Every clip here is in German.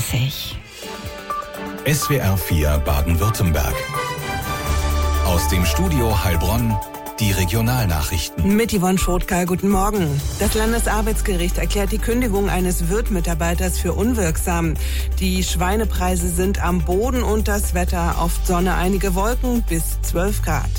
SWR 4 Baden-Württemberg. Aus dem Studio Heilbronn die Regionalnachrichten. Mit Yvonne Schrotka, guten Morgen. Das Landesarbeitsgericht erklärt die Kündigung eines Wirth-Mitarbeiters für unwirksam. Die Schweinepreise sind am Boden und das Wetter oft Sonne, einige Wolken bis 12 Grad.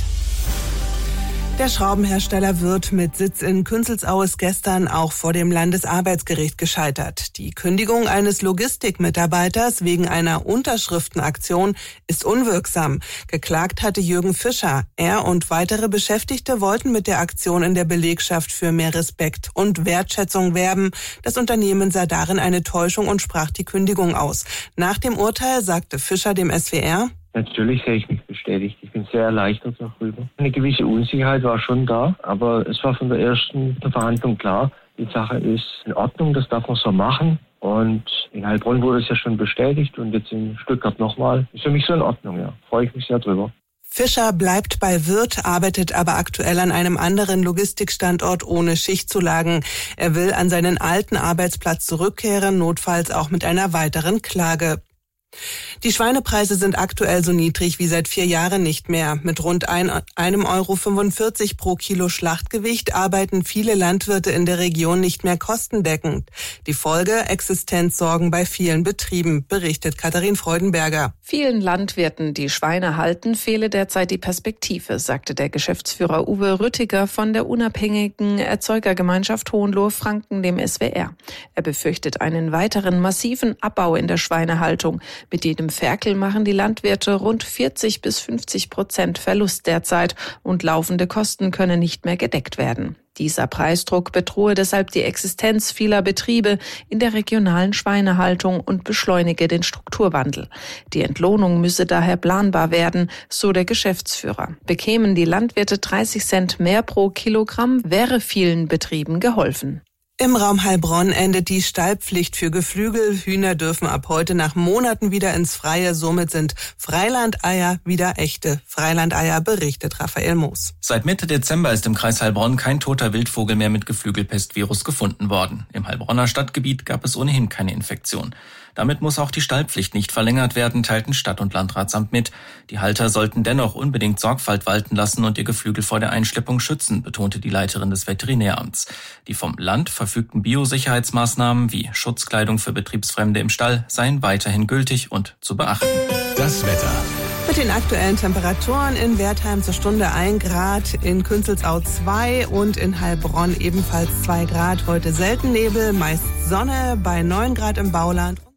Der Schraubenhersteller Wirth mit Sitz in Künzelsau ist gestern auch vor dem Landesarbeitsgericht gescheitert. Die Kündigung eines Logistikmitarbeiters wegen einer Unterschriftenaktion ist unwirksam. Geklagt hatte Jürgen Fischer. Er und weitere Beschäftigte wollten mit der Aktion in der Belegschaft für mehr Respekt und Wertschätzung werben. Das Unternehmen sah darin eine Täuschung und sprach die Kündigung aus. Nach dem Urteil sagte Fischer dem SWR: Natürlich sehe ich mich bestätigt. Ich bin sehr erleichtert darüber. Eine gewisse Unsicherheit war schon da, aber es war von der ersten Verhandlung klar, die Sache ist in Ordnung, das darf man so machen. Und in Heilbronn wurde es ja schon bestätigt und jetzt in Stuttgart nochmal. Ist für mich so in Ordnung, ja. Freue ich mich sehr drüber. Fischer bleibt bei Wirth, arbeitet aber aktuell an einem anderen Logistikstandort ohne Schichtzulagen. Er will an seinen alten Arbeitsplatz zurückkehren, notfalls auch mit einer weiteren Klage. Die Schweinepreise sind aktuell so niedrig wie seit 4 Jahren nicht mehr. Mit rund 1,45 € pro Kilo Schlachtgewicht arbeiten viele Landwirte in der Region nicht mehr kostendeckend. Die Folge: Existenzsorgen bei vielen Betrieben, berichtet Katharin Freudenberger. Vielen Landwirten, die Schweine halten, fehle derzeit die Perspektive, sagte der Geschäftsführer Uwe Rüttiger von der unabhängigen Erzeugergemeinschaft Hohenlohe-Franken dem SWR. Er befürchtet einen weiteren massiven Abbau in der Schweinehaltung. Mit jedem Ferkel machen die Landwirte rund 40-50% Verlust derzeit und laufende Kosten können nicht mehr gedeckt werden. Dieser Preisdruck bedrohe deshalb die Existenz vieler Betriebe in der regionalen Schweinehaltung und beschleunige den Strukturwandel. Die Entlohnung müsse daher planbar werden, so der Geschäftsführer. Bekämen die Landwirte 30 Cent mehr pro Kilogramm, wäre vielen Betrieben geholfen. Im Raum Heilbronn endet die Stallpflicht für Geflügel. Hühner dürfen ab heute nach Monaten wieder ins Freie. Somit sind Freilandeier wieder echte Freilandeier, berichtet Raphael Moos. Seit Mitte Dezember ist im Kreis Heilbronn kein toter Wildvogel mehr mit Geflügelpestvirus gefunden worden. Im Heilbronner Stadtgebiet gab es ohnehin keine Infektion. Damit muss auch die Stallpflicht nicht verlängert werden, teilten Stadt- und Landratsamt mit. Die Halter sollten dennoch unbedingt Sorgfalt walten lassen und ihr Geflügel vor der Einschleppung schützen, betonte die Leiterin des Veterinäramts. Die vom Land verfügten Biosicherheitsmaßnahmen wie Schutzkleidung für Betriebsfremde im Stall seien weiterhin gültig und zu beachten. Das Wetter. Mit den aktuellen Temperaturen: in Wertheim zur Stunde 1 Grad, in Künzelsau 2 und in Heilbronn ebenfalls 2 Grad. Heute selten Nebel, meist Sonne bei 9 Grad im Bauland.